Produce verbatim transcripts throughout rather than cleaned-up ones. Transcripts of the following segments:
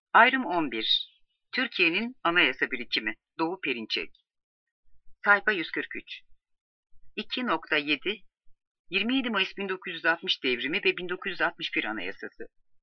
Ayrım on bir. Türkiye'nin Anayasa Birikimi. Doğu Perinçek. Sayfa yüz kırk üç. iki nokta yedi. yirmi yedi Mayıs bin dokuz yüz altmış Devrimi ve bin dokuz yüz altmış bir Anayasası.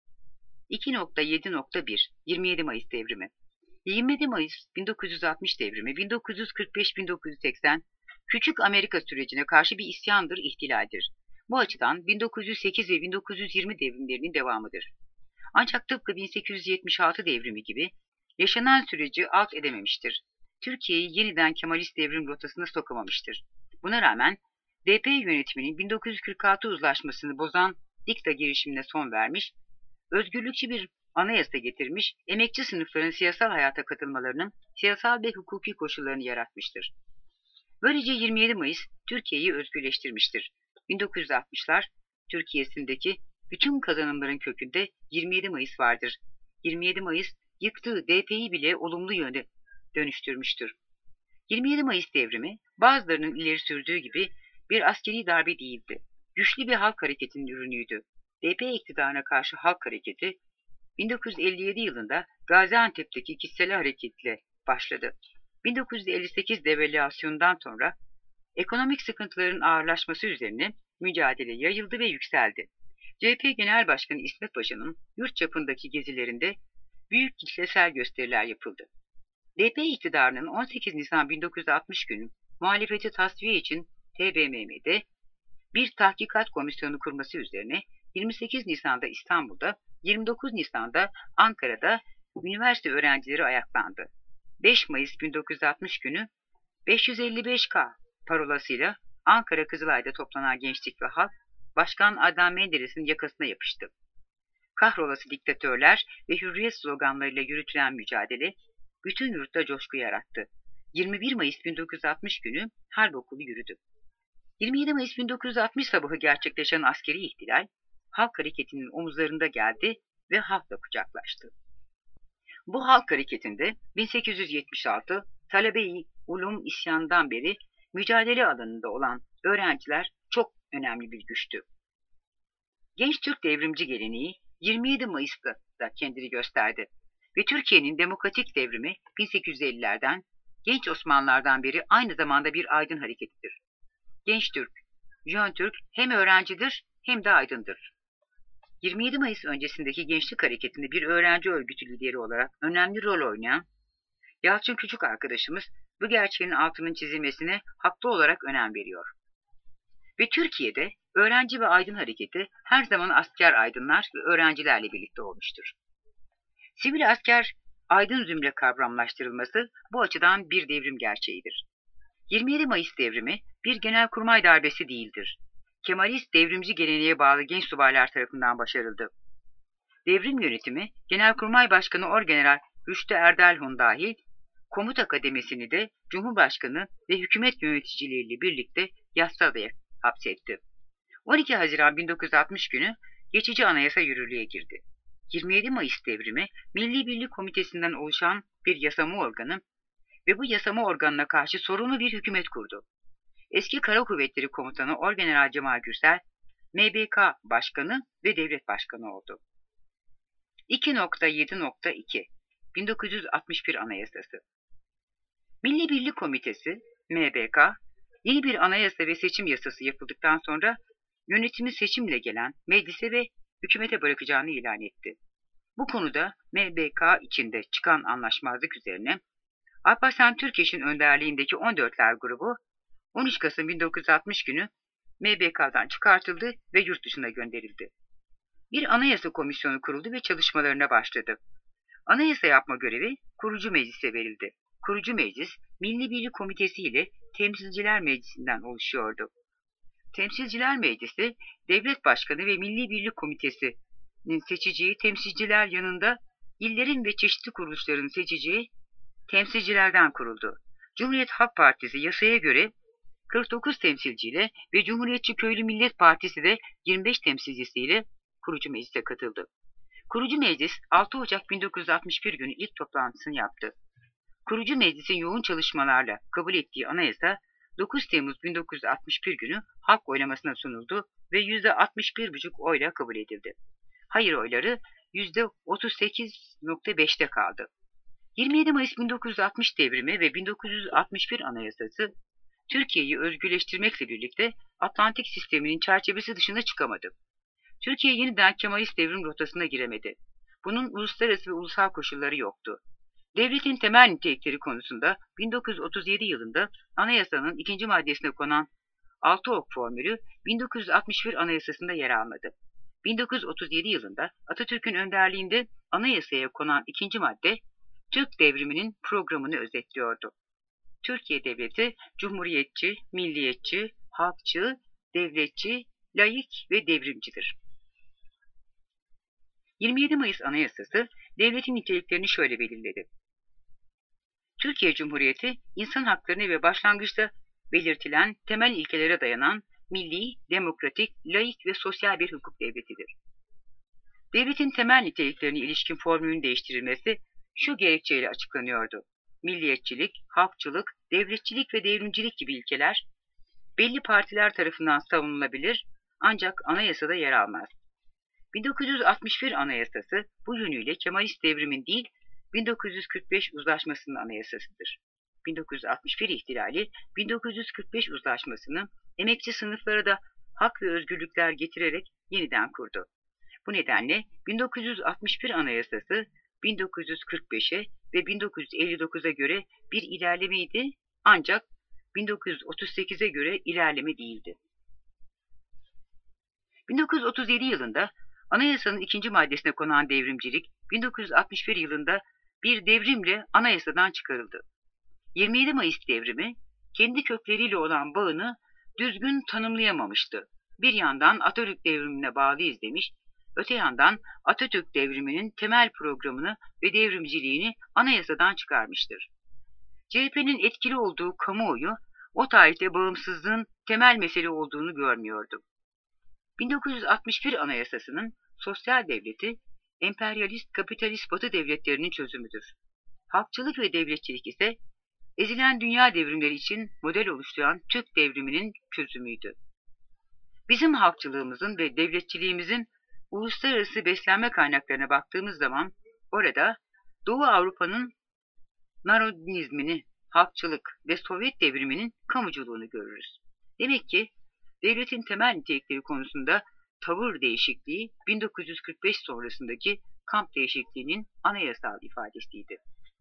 iki nokta yedi nokta bir. yirmi yedi Mayıs Devrimi. yirmi yedi Mayıs bin dokuz yüz altmış Devrimi, bin dokuz yüz kırk beş bin dokuz yüz seksen, Küçük Amerika sürecine karşı bir isyandır, ihtilaldir. Bu açıdan bin dokuz yüz sekiz ve bin dokuz yüz yirmi devrimlerinin devamıdır. Ancak tıpkı bin sekiz yüz yetmiş altı devrimi gibi yaşanan süreci alt edememiştir. Türkiye'yi yeniden Kemalist devrim rotasına sokamamıştır. Buna rağmen D P yönetiminin bin dokuz yüz kırk altı uzlaşmasını bozan dikta girişimine son vermiş, özgürlükçü bir anayasa getirmiş, emekçi sınıfların siyasal hayata katılmalarının siyasal ve hukuki koşullarını yaratmıştır. Böylece yirmi yedi Mayıs Türkiye'yi özgürleştirmiştir. bin dokuz yüz altmışlar Türkiye'sindeki bütün kazanımların kökünde yirmi yedi Mayıs vardır. yirmi yedi Mayıs yıktığı D P'yi bile olumlu yönde dönüştürmüştür. yirmi yedi Mayıs devrimi bazılarının ileri sürdüğü gibi bir askeri darbe değildi. Güçlü bir halk hareketinin ürünüydü. D P iktidarına karşı halk hareketi bin dokuz yüz elli yedi yılında Gaziantep'teki kitleli hareketle başladı. bin dokuz yüz elli sekiz devalüasyonundan sonra ekonomik sıkıntıların ağırlaşması üzerine mücadele yayıldı ve yükseldi. C H P Genel Başkanı İsmet Paşa'nın yurt çapındaki gezilerinde büyük kitlesel gösteriler yapıldı. D P iktidarının on sekiz Nisan bin dokuz yüz altmış günü muhalefeti tasfiye için T B M M'de bir tahkikat komisyonu kurması üzerine yirmi sekiz Nisan'da İstanbul'da, yirmi dokuz Nisan'da Ankara'da üniversite öğrencileri ayaklandı. beş Mayıs bin dokuz yüz altmış günü beş yüz elli beş K parolasıyla Ankara Kızılay'da toplanan gençlik ve halk, Başkan Adnan Menderes'in yakasına yapıştı. Kahrolası diktatörler ve hürriyet sloganlarıyla yürütülen mücadele, bütün yurtta coşku yarattı. yirmi bir Mayıs bin dokuz yüz altmış günü harp okulu yürüdü. yirmi yedi Mayıs bin dokuz yüz altmış sabahı gerçekleşen askeri ihtilal, halk hareketinin omuzlarında geldi ve halkla kucaklaştı. Bu halk hareketinde bin sekiz yüz yetmiş altı Talebe-i Ulum isyanından beri mücadele alanında olan öğrenciler çok önemli bir güçtü. Genç Türk devrimci geleneği yirmi yedi Mayıs'ta da kendini gösterdi ve Türkiye'nin demokratik devrimi bin sekiz yüz ellilerden, genç Osmanlılardan beri aynı zamanda bir aydın hareketidir. Genç Türk, Jön Türk hem öğrencidir hem de aydındır. yirmi yedi Mayıs öncesindeki gençlik hareketinde bir öğrenci örgütü lideri olarak önemli rol oynayan Yalçın Küçük arkadaşımız bu gerçeğin altının çizilmesine haklı olarak önem veriyor. Ve Türkiye'de öğrenci ve aydın hareketi her zaman asker aydınlar ve öğrencilerle birlikte olmuştur. Sivil asker aydın zümre kavramlaştırılması bu açıdan bir devrim gerçeğidir. yirmi yedi Mayıs devrimi bir genelkurmay darbesi değildir. Kemalist devrimci geleneğe bağlı genç subaylar tarafından başarıldı. Devrim yönetimi Genelkurmay Başkanı Orgeneral Rüştü Erdelhun dahil komuta kademesini de Cumhurbaşkanı ve hükümet yöneticileriyle birlikte Yassıada'ya hapsetti. on iki Haziran bin dokuz yüz altmış günü geçici anayasa yürürlüğe girdi. yirmi yedi Mayıs devrimi Milli Birlik Komitesi'nden oluşan bir yasama organı ve bu yasama organına karşı sorumlu bir hükümet kurdu. Eski Kara Kuvvetleri Komutanı Orgeneral Cemal Gürsel, M B K Başkanı ve Devlet Başkanı oldu. iki nokta yedi nokta iki bin dokuz yüz altmış bir Anayasası. Milli Birlik Komitesi, M B K, yeni bir anayasa ve seçim yasası yapıldıktan sonra yönetimi seçimle gelen meclise ve hükümete bırakacağını ilan etti. Bu konuda M B K içinde çıkan anlaşmazlık üzerine Alparslan Türkeş'in önderliğindeki on dörtler grubu on üç Kasım bin dokuz yüz altmış günü M B K'dan çıkartıldı ve yurt dışına gönderildi. Bir anayasa komisyonu kuruldu ve çalışmalarına başladı. Anayasa yapma görevi kurucu meclise verildi. Kurucu meclis, Milli Birlik Komitesi ile Temsilciler Meclisi'nden oluşuyordu. Temsilciler Meclisi, Devlet Başkanı ve Milli Birlik Komitesi'nin seçeceği temsilciler yanında illerin ve çeşitli kuruluşların seçeceği temsilcilerden kuruldu. Cumhuriyet Halk Partisi yasaya göre kırk dokuz temsilciyle ve Cumhuriyetçi Köylü Millet Partisi de yirmi beş temsilcisiyle kurucu meclise katıldı. Kurucu meclis altı Ocak bin dokuz yüz altmış bir günü ilk toplantısını yaptı. Kurucu meclisin yoğun çalışmalarla kabul ettiği anayasa dokuz Temmuz bin dokuz yüz altmış bir günü halk oylamasına sunuldu ve yüzde altmış bir buçuk oyla kabul edildi. Hayır oyları yüzde otuz sekiz nokta beşte kaldı. yirmi yedi Mayıs bin dokuz yüz altmış devrimi ve bin dokuz yüz altmış bir Anayasası, Türkiye'yi özgürleştirmekle birlikte Atlantik sisteminin çerçevesi dışına çıkamadı. Türkiye yeniden Kemalist devrim rotasına giremedi. Bunun uluslararası ve ulusal koşulları yoktu. Devletin temel nitelikleri konusunda bin dokuz yüz otuz yedi yılında anayasanın ikinci maddesine konan altı ok formülü bin dokuz yüz altmış bir Anayasası'nda yer almadı. bin dokuz yüz otuz yedi yılında Atatürk'ün önderliğinde anayasaya konan ikinci madde, Türk devriminin programını özetliyordu. Türkiye Devleti, cumhuriyetçi, milliyetçi, halkçı, devletçi, laik ve devrimcidir. yirmi yedi Mayıs Anayasası, devletin niteliklerini şöyle belirledi. Türkiye Cumhuriyeti, insan haklarını ve başlangıçta belirtilen temel ilkelere dayanan milli, demokratik, laik ve sosyal bir hukuk devletidir. Devletin temel niteliklerine ilişkin formülün değiştirilmesi şu gerekçeyle açıklanıyordu. Milliyetçilik, halkçılık, devletçilik ve devrimcilik gibi ilkeler belli partiler tarafından savunulabilir ancak anayasada yer almaz. bin dokuz yüz altmış bir Anayasası bu yönüyle Kemalist devrimin değil, bin dokuz yüz kırk beş Uzlaşması'nın anayasasıdır. bin dokuz yüz altmış bir ihtilali, bin dokuz yüz kırk beş Uzlaşması'nı emekçi sınıflara da hak ve özgürlükler getirerek yeniden kurdu. Bu nedenle bin dokuz yüz altmış bir Anayasası bin dokuz yüz kırk beşe ve bin dokuz yüz elli dokuza göre bir ilerlemeydi ancak bin dokuz yüz otuz sekize göre ilerleme değildi. bin dokuz yüz otuz yedi yılında anayasanın ikinci maddesine konan devrimcilik, bin dokuz yüz altmış bir yılında bir devrimle anayasadan çıkarıldı. yirmi yedi Mayıs devrimi, kendi kökleriyle olan bağını düzgün tanımlayamamıştı. Bir yandan Atatürk devrimine bağlıyız demiş, öte yandan Atatürk devriminin temel programını ve devrimciliğini anayasadan çıkarmıştır. C H P'nin etkili olduğu kamuoyu, o tarihte bağımsızlığın temel mesele olduğunu görmüyordu. bin dokuz yüz altmış bir Anayasası'nın sosyal devleti, emperyalist kapitalist Batı devletlerinin çözümüdür. Halkçılık ve devletçilik ise ezilen dünya devrimleri için model oluşturan Türk devriminin çözümüydü. Bizim halkçılığımızın ve devletçiliğimizin uluslararası beslenme kaynaklarına baktığımız zaman orada Doğu Avrupa'nın narodinizmini, halkçılık ve Sovyet devriminin kamuculuğunu görürüz. Demek ki devletin temel nitelikleri konusunda tavır değişikliği bin dokuz yüz kırk beş sonrasındaki kamp değişikliğinin anayasal ifadesiydi.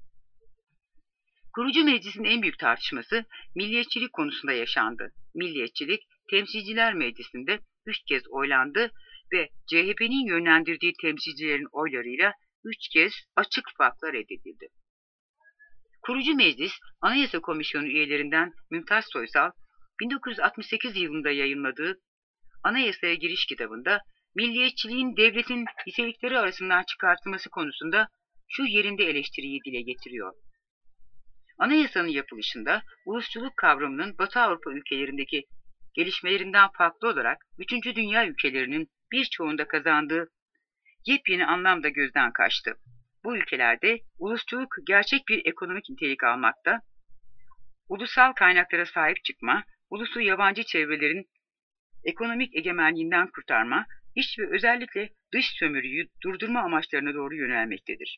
Kurucu meclisin en büyük tartışması milliyetçilik konusunda yaşandı. Milliyetçilik, Temsilciler Meclisi'nde üç kez oylandı ve C H P'nin yönlendirdiği temsilcilerin oylarıyla üç kez açık farkla reddedildi. Kurucu meclis, Anayasa Komisyonu üyelerinden Mümtaz Soysal, bin dokuz yüz altmış sekiz yılında yayınladığı Anayasaya Giriş kitabında milliyetçiliğin devletin nitelikleri arasından çıkartılması konusunda şu yerinde eleştiriyi dile getiriyor. Anayasanın yapılışında ulusçuluk kavramının Batı Avrupa ülkelerindeki gelişmelerinden farklı olarak üçüncü dünya ülkelerinin birçoğunda kazandığı yepyeni anlamda gözden kaçtı. Bu ülkelerde ulusçuluk gerçek bir ekonomik nitelik almakta, ulusal kaynaklara sahip çıkma, ulusu yabancı çevrelerin ekonomik egemenliğinden kurtarma, iç ve özellikle dış sömürüyü durdurma amaçlarına doğru yönelmektedir.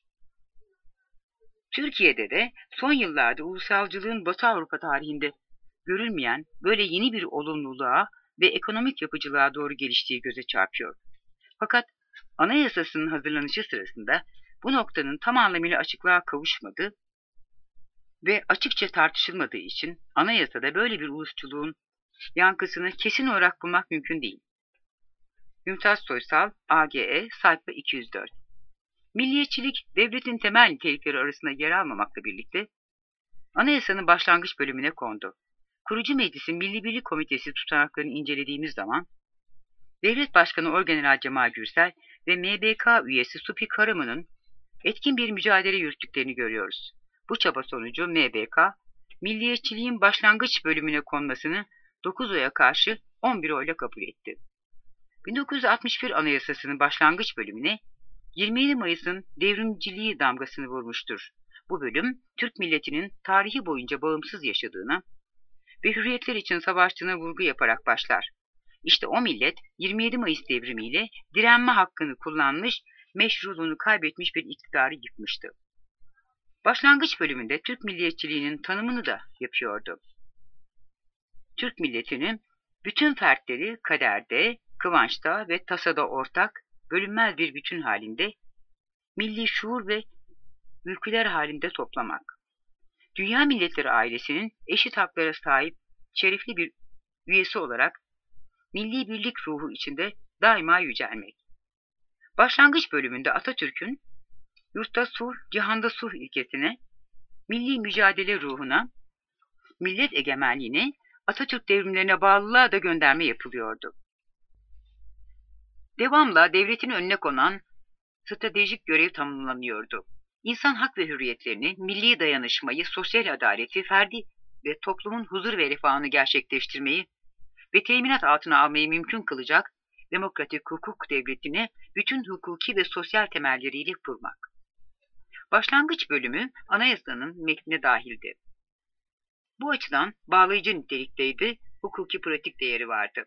Türkiye'de de son yıllarda ulusalcılığın Batı Avrupa tarihinde görülmeyen böyle yeni bir olumluluğa ve ekonomik yapıcılığa doğru geliştiği göze çarpıyor. Fakat anayasasının hazırlanışı sırasında bu noktanın tam anlamıyla açıklığa kavuşmadığı ve açıkça tartışılmadığı için anayasada böyle bir ulusçuluğun yankısını kesin olarak bulmak mümkün değil. Mümtaz Soysal, A G E, sayfa iki yüz dört. Milliyetçilik, devletin temel nitelikleri arasında yer almamakla birlikte anayasanın başlangıç bölümüne kondu. Kurucu Meclis'in Milli Birlik Komitesi tutanaklarını incelediğimiz zaman, Devlet Başkanı Orgeneral Cemal Gürsel ve M B K üyesi Supi Karaman'ın etkin bir mücadele yürüttüklerini görüyoruz. Bu çaba sonucu M B K, milliyetçiliğin başlangıç bölümüne konmasını dokuz oya karşı on bir oyla kabul etti. bin dokuz yüz altmış bir Anayasası'nın başlangıç bölümüne yirmi yedi Mayıs'ın devrimciliği damgasını vurmuştur. Bu bölüm, Türk milletinin tarihi boyunca bağımsız yaşadığına ve hürriyetler için savaştığına vurgu yaparak başlar. İşte o millet yirmi yedi Mayıs devrimiyle direnme hakkını kullanmış, meşruluğunu kaybetmiş bir iktidarı yıkmıştı. Başlangıç bölümünde Türk milliyetçiliğinin tanımını da yapıyordu. Türk milletinin bütün fertleri kaderde, kıvançta ve tasada ortak, bölünmez bir bütün halinde, milli şuur ve ülküler halinde toplamak. Dünya Milletleri ailesinin eşit haklara sahip şerefli bir üyesi olarak milli birlik ruhu içinde daima yücelmek. Başlangıç bölümünde Atatürk'ün yurtta sulh, cihanda sulh ilkesine, milli mücadele ruhuna, millet egemenliğine, Atatürk devrimlerine bağlılığa da gönderme yapılıyordu. Devamla devletin önüne konan stratejik görev tamamlanıyordu. İnsan hak ve hürriyetlerini, milli dayanışmayı, sosyal adaleti, ferdi ve toplumun huzur ve refahını gerçekleştirmeyi ve teminat altına almayı mümkün kılacak demokratik hukuk devletini bütün hukuki ve sosyal temelleriyle kurmak. Başlangıç bölümü anayasanın metnine dahildi. Bu açıdan bağlayıcı nitelikteydi, hukuki pratik değeri vardı.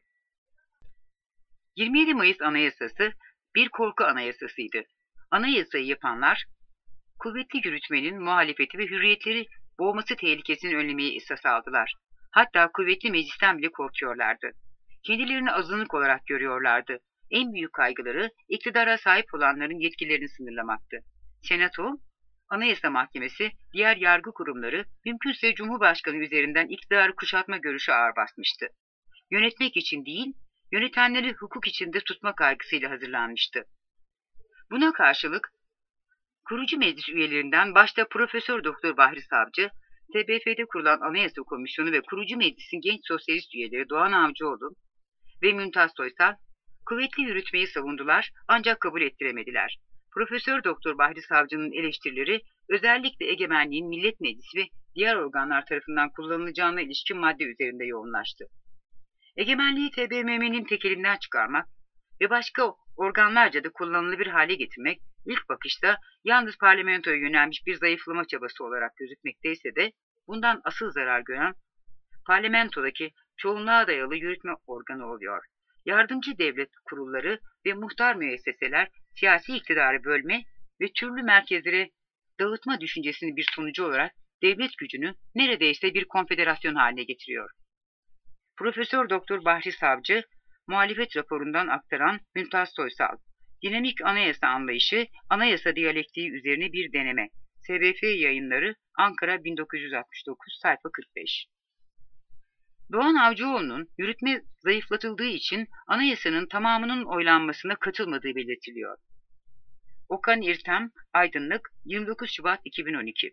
yirmi yedi Mayıs Anayasası bir korku anayasasıydı. Anayasayı yapanlar, kuvvetli yürütmenin muhalefeti ve hürriyetleri boğması tehlikesini önlemeyi esas aldılar. Hatta kuvvetli meclisten bile korkuyorlardı. Kendilerini azınlık olarak görüyorlardı. En büyük kaygıları iktidara sahip olanların yetkilerini sınırlamaktı. Senato, Anayasa Mahkemesi, diğer yargı kurumları mümkünse Cumhurbaşkanı üzerinden iktidarı kuşatma görüşü ağır basmıştı. Yönetmek için değil, yönetenleri hukuk içinde tutma kaygısıyla hazırlanmıştı. Buna karşılık kurucu meclis üyelerinden başta Profesör Doktor Bahri Savcı, T B F'de kurulan Anayasa Komisyonu ve kurucu meclisin genç sosyalist üyeleri Doğan Avcıoğlu ve Mümtaz Soysal, kuvvetli yürütmeyi savundular ancak kabul ettiremediler. Profesör Doktor Bahri Savcı'nın eleştirileri özellikle egemenliğin Millet Meclisi ve diğer organlar tarafından kullanılacağına ilişkin madde üzerinde yoğunlaştı. Egemenliği T B M M'nin tekelinden çıkarmak ve başka organlarca da kullanılabilir hale getirmek ilk bakışta yalnız parlamentoya yönelmiş bir zayıflama çabası olarak gözükmekteyse de bundan asıl zarar gören parlamentodaki çoğunluğa dayalı yürütme organı oluyor. Yardımcı devlet kurulları ve muhtar müesseseler siyasi iktidarı bölme ve türlü merkezlere dağıtma düşüncesinin bir sonucu olarak devlet gücünü neredeyse bir konfederasyon haline getiriyor. Profesör Doktor Bahri Savcı, muhalefet raporundan aktaran Mümtaz Soysal, dinamik anayasa anlayışı, anayasa diyalektiği üzerine bir deneme. S B F Yayınları, Ankara bin dokuz yüz altmış dokuz, sayfa kırk beş. Doğan Avcıoğlu'nun yürütme zayıflatıldığı için anayasanın tamamının oylanmasına katılmadığı belirtiliyor. Okan İrtem, Aydınlık, yirmi dokuz Şubat iki bin on iki.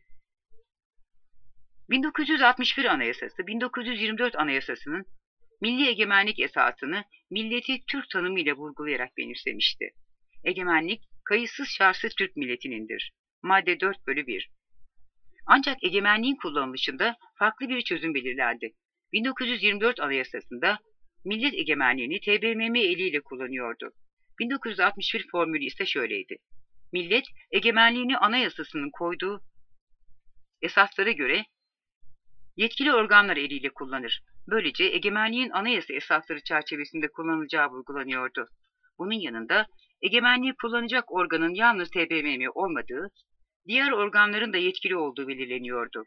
bin dokuz yüz altmış bir Anayasası, bin dokuz yüz yirmi dört Anayasası'nın milli egemenlik esasını milleti Türk tanımıyla vurgulayarak benimsemişti. Egemenlik, kayıtsız şartsız Türk milletinindir. Madde dört bölü bir. Ancak egemenliğin kullanılışında farklı bir çözüm belirlendi. bin dokuz yüz yirmi dört Anayasası'nda millet egemenliğini T B M M eliyle kullanıyordu. bin dokuz yüz altmış bir formülü ise şöyleydi. Millet, egemenliğini anayasasının koyduğu esaslara göre yetkili organlar eliyle kullanır. Böylece egemenliğin anayasa esasları çerçevesinde kullanılacağı vurgulanıyordu. Bunun yanında egemenliği kullanacak organın yalnız T B M M olmadığı, diğer organların da yetkili olduğu belirleniyordu.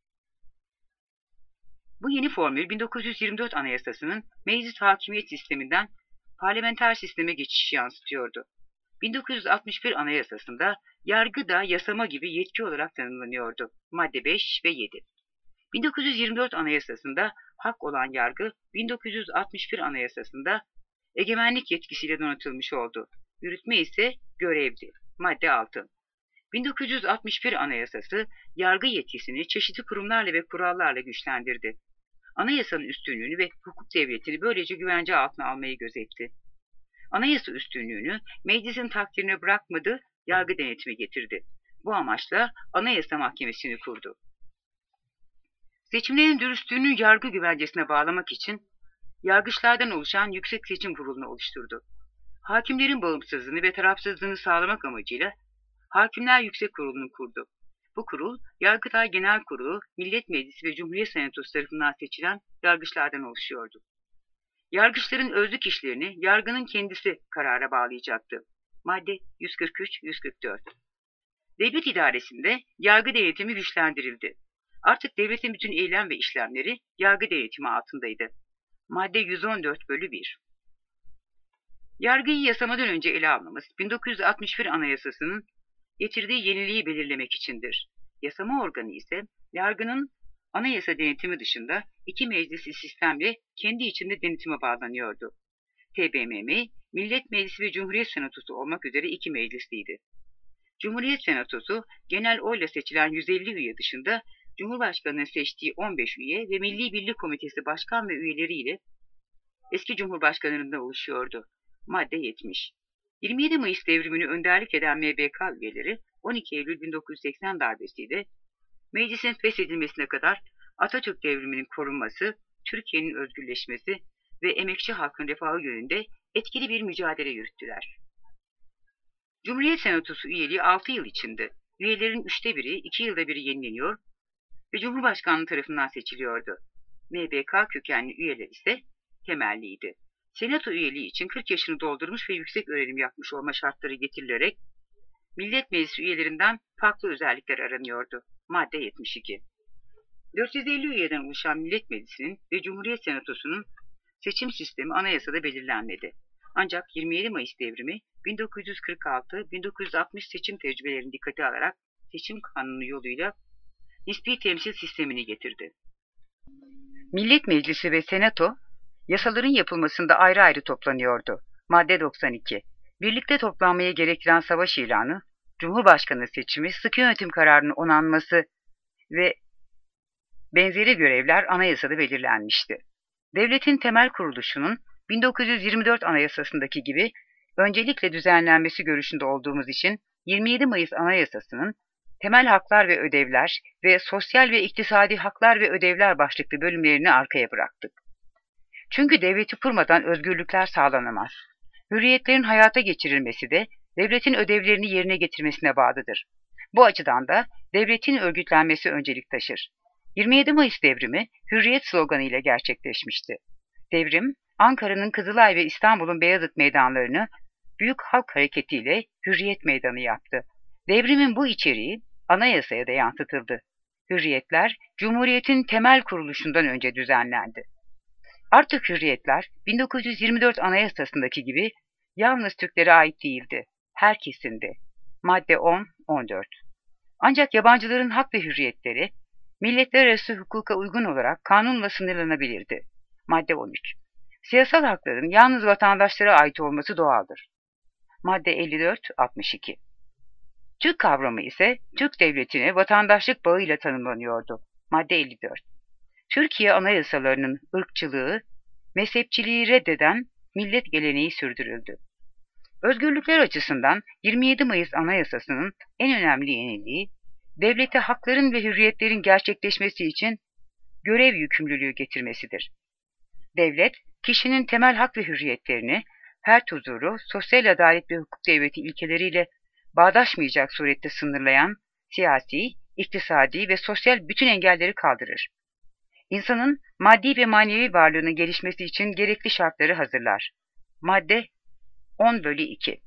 Bu yeni formül bin dokuz yüz yirmi dört Anayasası'nın meclis hakimiyet sisteminden parlamenter sisteme geçişi yansıtıyordu. bin dokuz yüz altmış bir Anayasası'nda yargı da yasama gibi yetki olarak tanımlanıyordu. Madde beş ve yedi. bin dokuz yüz yirmi dört Anayasası'nda hak olan yargı, bin dokuz yüz altmış bir Anayasası'nda egemenlik yetkisiyle donatılmış oldu. Yürütme ise görevdi. Madde altı. bin dokuz yüz altmış bir Anayasası, yargı yetkisini çeşitli kurumlarla ve kurallarla güçlendirdi. Anayasanın üstünlüğünü ve hukuk devletini böylece güvence altına almayı gözetti. Anayasa üstünlüğünü meclisin takdirine bırakmadı, yargı denetimi getirdi. Bu amaçla Anayasa Mahkemesi'ni kurdu. Seçimlerin dürüstlüğünü yargı güvencesine bağlamak için yargıçlardan oluşan Yüksek Seçim Kurulu'nu oluşturdu. Hakimlerin bağımsızlığını ve tarafsızlığını sağlamak amacıyla Hakimler Yüksek Kurulu'nu kurdu. Bu kurul, Yargıtay Genel Kurulu, Millet Meclisi ve Cumhuriyet Senatosu tarafından seçilen yargıçlardan oluşuyordu. Yargıçların özlük işlerini yargının kendisi karara bağlayacaktı. Madde yüz kırk üç yüz kırk dört. Devlet idaresinde yargı denetimi güçlendirildi. Artık devletin bütün eylem ve işlemleri yargı denetimi altındaydı. Madde yüz on dört bölü bir. Yargıyı yasamadan önce ele almamız bin dokuz yüz altmış bir Anayasası'nın getirdiği yeniliği belirlemek içindir. Yasama organı ise yargının anayasa denetimi dışında iki meclisli sistemle kendi içinde denetime bağlanıyordu. T B M M, Millet Meclisi ve Cumhuriyet Senatosu olmak üzere iki meclisliydi. Cumhuriyet Senatosu genel oyla seçilen yüz elli üye dışında Cumhurbaşkanı'nın seçtiği on beş üye ve Milli Birlik Komitesi başkan ve üyeleriyle eski Cumhurbaşkanlarından oluşuyordu. Madde yetmiş. yirmi yedi Mayıs devrimini önderlik eden M B K üyeleri on iki Eylül bin dokuz yüz seksen darbesiyle meclisin feshedilmesine kadar Atatürk devriminin korunması, Türkiye'nin özgürleşmesi ve emekçi halkın refahı yönünde etkili bir mücadele yürüttüler. Cumhuriyet Senatosu üyeliği altı yıl içindi. Üyelerin üçte biri iki yılda biri yenileniyor ve Cumhurbaşkanlığı tarafından seçiliyordu. M B K kökenli üyeler ise temelliydi. Senato üyeliği için kırk yaşını doldurmuş ve yüksek öğrenim yapmış olma şartları getirilerek Millet Meclisi üyelerinden farklı özellikler aranıyordu. Madde yetmiş iki. dört yüz elli üyeden oluşan Millet Meclisi'nin ve Cumhuriyet Senatosu'nun seçim sistemi anayasada belirlenmedi. Ancak yirmi yedi Mayıs devrimi bin dokuz yüz kırk altı bin dokuz yüz altmış seçim tecrübelerini dikkate alarak seçim kanunu yoluyla nispi temsil sistemini getirdi. Millet Meclisi ve Senato yasaların yapılmasında ayrı ayrı toplanıyordu. Madde doksan iki. Birlikte toplanmaya gerektiren savaş ilanı, Cumhurbaşkanı seçimi, sıkı yönetim kararının onanması ve benzeri görevler anayasada belirlenmişti. Devletin temel kuruluşunun bin dokuz yüz yirmi dört Anayasası'ndaki gibi öncelikle düzenlenmesi görüşünde olduğumuz için yirmi yedi Mayıs Anayasası'nın temel haklar ve ödevler ve sosyal ve iktisadi haklar ve ödevler başlıklı bölümlerini arkaya bıraktık. Çünkü devleti kurmadan özgürlükler sağlanamaz. Hürriyetlerin hayata geçirilmesi de devletin ödevlerini yerine getirmesine bağlıdır. Bu açıdan da devletin örgütlenmesi öncelik taşır. yirmi yedi Mayıs devrimi Hürriyet sloganı ile gerçekleşmişti. Devrim, Ankara'nın Kızılay ve İstanbul'un Beyazıt meydanlarını Büyük Halk Hareketi ile Hürriyet Meydanı yaptı. Devrimin bu içeriği anayasaya da yansıtıldı. Hürriyetler, Cumhuriyet'in temel kuruluşundan önce düzenlendi. Artık hürriyetler bin dokuz yüz yirmi dört Anayasası'ndaki gibi yalnız Türklere ait değildi, herkesindi. Madde on on dört. Ancak yabancıların hak ve hürriyetleri milletler arası hukuka uygun olarak kanunla sınırlanabilirdi. Madde on üç. Siyasal hakların yalnız vatandaşlara ait olması doğaldır. Madde elli dört altmış iki. Türk kavramı ise Türk devletine vatandaşlık bağıyla tanımlanıyordu. Madde elli dört. Türkiye anayasalarının ırkçılığı, mezhepçiliği reddeden millet geleneği sürdürüldü. Özgürlükler açısından yirmi yedi Mayıs Anayasası'nın en önemli yeniliği, devlete hakların ve hürriyetlerin gerçekleşmesi için görev yükümlülüğü getirmesidir. Devlet, kişinin temel hak ve hürriyetlerini, her huzuru, sosyal adalet ve hukuk devleti ilkeleriyle bağdaşmayacak surette sınırlayan siyasi, iktisadi ve sosyal bütün engelleri kaldırır. İnsanın maddi ve manevi varlığının gelişmesi için gerekli şartları hazırlar. Madde on bölü iki.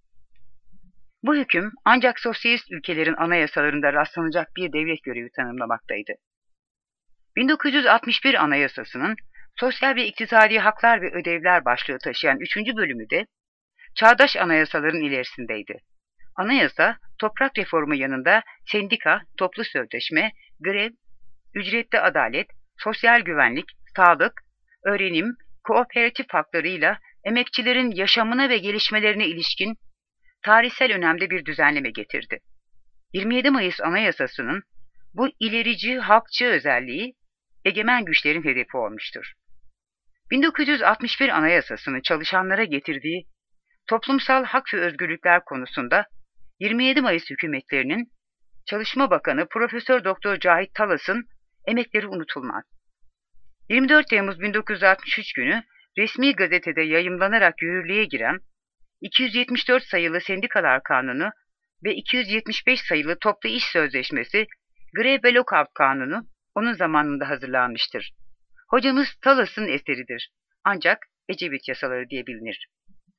Bu hüküm ancak sosyalist ülkelerin anayasalarında rastlanacak bir devlet görevi tanımlamaktaydı. bin dokuz yüz altmış bir Anayasası'nın sosyal ve iktisadi haklar ve ödevler başlığı taşıyan üçüncü bölümü de çağdaş anayasaların ilerisindeydi. Anayasa, toprak reformu yanında sendika, toplu sözleşme, grev, ücretli adalet, sosyal güvenlik, sağlık, öğrenim, kooperatif haklarıyla emekçilerin yaşamına ve gelişmelerine ilişkin tarihsel önemde bir düzenleme getirdi. yirmi yedi Mayıs Anayasası'nın bu ilerici halkçı özelliği egemen güçlerin hedefi olmuştur. bin dokuz yüz altmış bir Anayasası'nın çalışanlara getirdiği toplumsal hak ve özgürlükler konusunda yirmi yedi Mayıs hükümetlerinin Çalışma Bakanı Profesör Doktor Cahit Talas'ın emekleri unutulmaz. yirmi dört Temmuz bin dokuz yüz altmış üç günü resmi gazetede yayımlanarak yürürlüğe giren iki yüz yetmiş dört sayılı Sendikalar Kanunu ve iki yüz yetmiş beş sayılı Toplu İş Sözleşmesi, Grev ve Lockout Kanunu onun zamanında hazırlanmıştır. Hocamız Talas'ın eseridir. Ancak Ecevit yasaları diye bilinir.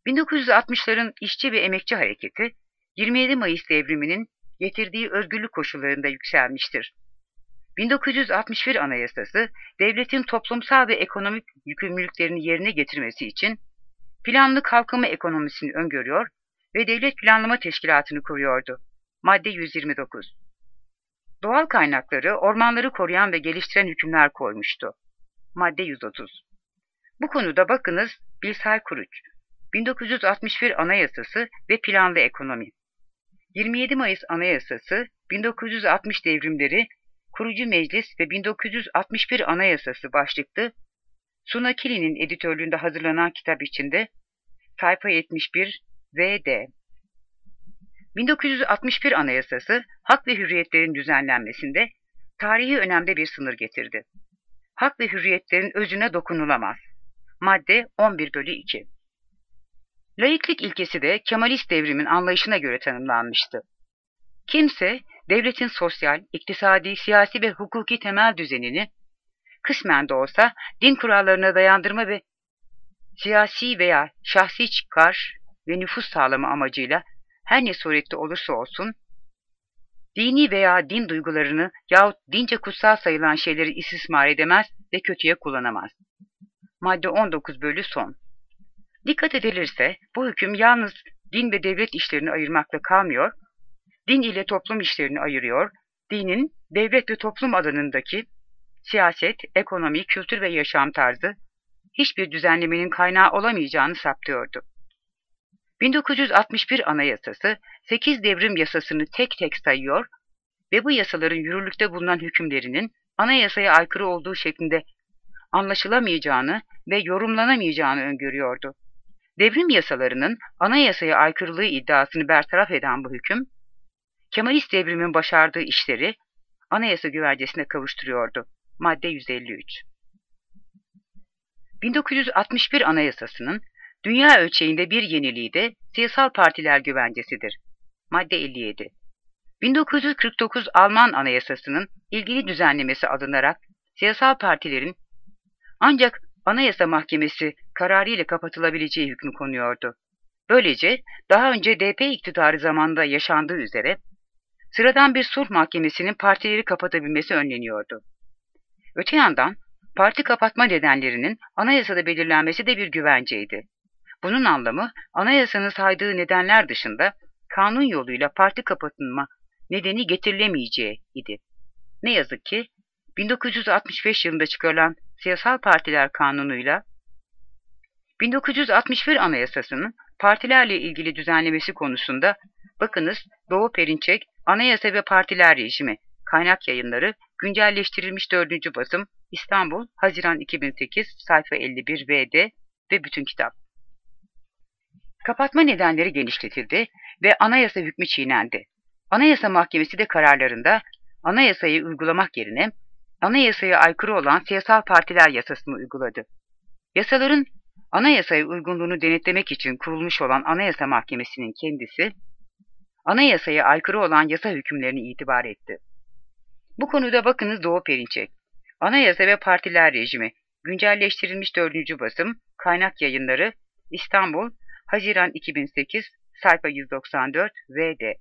bin dokuz yüz altmışların işçi ve emekçi hareketi, yirmi yedi Mayıs devriminin getirdiği özgürlük koşullarında yükselmiştir. bin dokuz yüz altmış bir Anayasası, devletin toplumsal ve ekonomik yükümlülüklerini yerine getirmesi için planlı kalkınma ekonomisini öngörüyor ve Devlet Planlama Teşkilatı'nı kuruyordu. Madde yüz yirmi dokuz. Doğal kaynakları, ormanları koruyan ve geliştiren hükümler koymuştu. Madde yüz otuz. Bu konuda bakınız Bilsay Kuruç, bin dokuz yüz altmış bir Anayasası ve Planlı Ekonomi. yirmi yedi Mayıs Anayasası, bin dokuz yüz altmış devrimleri, Kurucu Meclis ve bin dokuz yüz altmış bir Anayasası başlıklı Suna Kili'nin editörlüğünde hazırlanan kitap içinde sayfa yetmiş bir V D. bin dokuz yüz altmış bir Anayasası, hak ve hürriyetlerin düzenlenmesinde tarihi önemde bir sınır getirdi. Hak ve hürriyetlerin özüne dokunulamaz. Madde on bir bölü iki. Laiklik ilkesi de Kemalist devrimin anlayışına göre tanımlanmıştı. Kimse, devletin sosyal, iktisadi, siyasi ve hukuki temel düzenini, kısmen de olsa din kurallarına dayandırma ve siyasi veya şahsi çıkar ve nüfus sağlama amacıyla her ne surette olursa olsun, dini veya din duygularını yahut dince kutsal sayılan şeyleri istismar edemez ve kötüye kullanamaz. Madde on dokuz bölü son. Dikkat edilirse bu hüküm yalnız din ve devlet işlerini ayırmakla kalmıyor, din ile toplum işlerini ayırıyor, dinin devlet ve toplum alanındaki siyaset, ekonomi, kültür ve yaşam tarzı hiçbir düzenlemenin kaynağı olamayacağını saptıyordu. bin dokuz yüz altmış bir Anayasası, sekiz devrim yasasını tek tek sayıyor ve bu yasaların yürürlükte bulunan hükümlerinin anayasaya aykırı olduğu şeklinde anlaşılamayacağını ve yorumlanamayacağını öngörüyordu. Devrim yasalarının anayasaya aykırılığı iddiasını bertaraf eden bu hüküm, Kemalist devrimin başardığı işleri anayasa güvencesine kavuşturuyordu. Madde yüz elli üç. bin dokuz yüz altmış bir Anayasasının dünya ölçeğinde bir yeniliği de siyasal partiler güvencesidir. Madde elli yedi. bin dokuz yüz kırk dokuz Alman Anayasasının ilgili düzenlemesi alınarak siyasal partilerin ancak Anayasa Mahkemesi kararıyla kapatılabileceği hükmü konuyordu. Böylece daha önce D P iktidarı zamanında yaşandığı üzere sıradan bir sulh mahkemesinin partileri kapatabilmesi önleniyordu. Öte yandan parti kapatma nedenlerinin anayasada belirlenmesi de bir güvenceydi. Bunun anlamı anayasanın saydığı nedenler dışında kanun yoluyla parti kapatılma nedeni getirilemeyeceği idi. Ne yazık ki bin dokuz yüz altmış beş yılında çıkarılan Siyasal Partiler Kanunu'yla bin dokuz yüz altmış bir Anayasası'nın partilerle ilgili düzenlemesi konusunda bakınız Doğu Perinçek, Anayasa ve Partiler Rejimi, Kaynak Yayınları, güncelleştirilmiş dördüncü basım, İstanbul, Haziran iki bin sekiz, sayfa elli bir V D ve bütün kitap. Kapatma nedenleri genişletildi ve anayasa hükmü çiğnendi. Anayasa Mahkemesi de kararlarında anayasayı uygulamak yerine anayasaya aykırı olan siyasal partiler yasasını uyguladı. Yasaların anayasaya uygunluğunu denetlemek için kurulmuş olan Anayasa Mahkemesi'nin kendisi, anayasaya aykırı olan yasa hükümlerini itibar etti. Bu konuda bakınız Doğu Perinçek, Anayasa ve Partiler Rejimi, güncelleştirilmiş dördüncü basım, Kaynak Yayınları, İstanbul, Haziran iki bin sekiz, sayfa yüz doksan dört V D.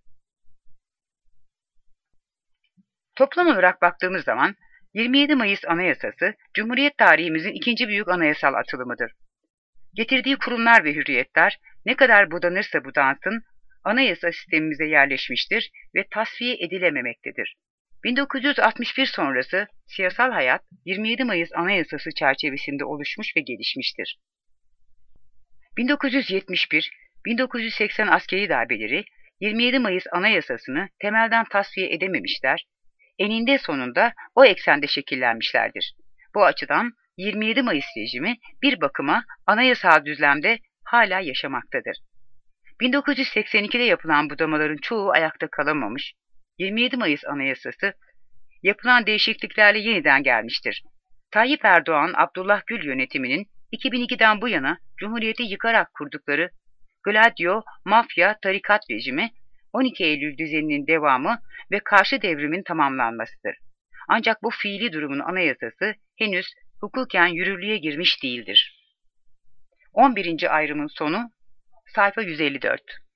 Toplam olarak baktığımız zaman yirmi yedi Mayıs Anayasası, Cumhuriyet tarihimizin ikinci büyük anayasal atılımıdır. Getirdiği kurumlar ve hürriyetler ne kadar budanırsa budansın, anayasa sistemimize yerleşmiştir ve tasfiye edilememektedir. bin dokuz yüz altmış bir sonrası siyasal hayat yirmi yedi Mayıs Anayasası çerçevesinde oluşmuş ve gelişmiştir. bin dokuz yüz yetmiş bir - bin dokuz yüz seksen askeri darbeleri yirmi yedi Mayıs Anayasası'nı temelden tasfiye edememişler, eninde sonunda o eksende şekillenmişlerdir. Bu açıdan yirmi yedi Mayıs rejimi bir bakıma anayasal düzlemde hala yaşamaktadır. bin dokuz yüz seksen ikide yapılan budamaların çoğu ayakta kalamamış, yirmi yedi Mayıs Anayasası yapılan değişikliklerle yeniden gelmiştir. Tayyip Erdoğan, Abdullah Gül yönetiminin iki bin ikiden bu yana Cumhuriyeti yıkarak kurdukları Gladio, mafya, tarikat rejimi, on iki Eylül düzeninin devamı ve karşı devrimin tamamlanmasıdır. Ancak bu fiili durumun anayasası henüz hukuken yürürlüğe girmiş değildir. on birinci ayrımın sonu Sayfa yüz elli dört.